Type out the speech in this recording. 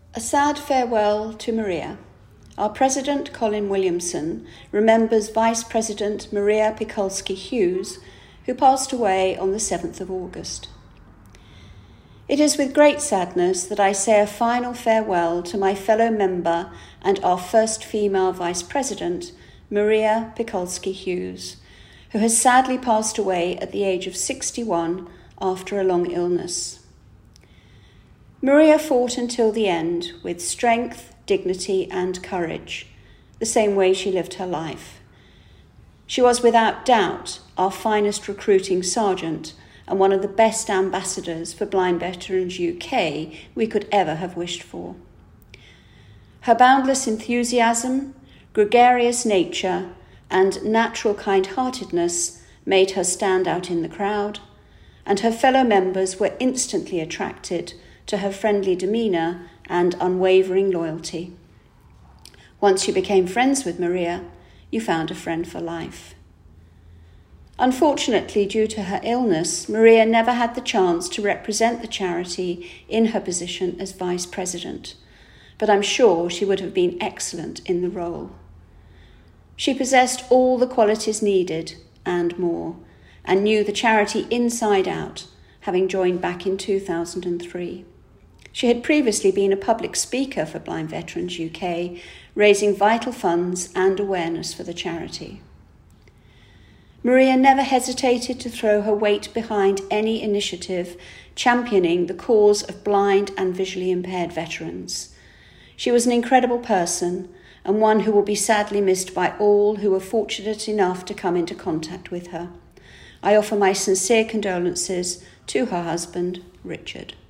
A sad farewell to Maria. Our President, Colin Williamson, remembers Vice President Maria Pikulski-Hughes, who passed away on the 7th of August. It is with great sadness that I say a final farewell to my fellow member and our first female Vice President, Maria Pikulski-Hughes, who has sadly passed away at the age of 61 after a long illness. Maria fought until the end with strength, dignity and courage, the same way she lived her life. She was without doubt our finest recruiting sergeant and one of the best ambassadors for Blind Veterans UK we could ever have wished for. Her boundless enthusiasm, gregarious nature, and natural kind-heartedness made her stand out in the crowd, and her fellow members were instantly attracted to her friendly demeanour and unwavering loyalty. Once you became friends with Maria, you found a friend for life. Unfortunately, due to her illness, Maria never had the chance to represent the charity in her position as Vice President, but I'm sure she would have been excellent in the role. She possessed all the qualities needed and more, and knew the charity inside out, having joined back in 2003. She had previously been a public speaker for Blind Veterans UK, raising vital funds and awareness for the charity. Maria never hesitated to throw her weight behind any initiative championing the cause of blind and visually impaired veterans. She was an incredible person and one who will be sadly missed by all who were fortunate enough to come into contact with her. I offer my sincere condolences to her husband, Richard.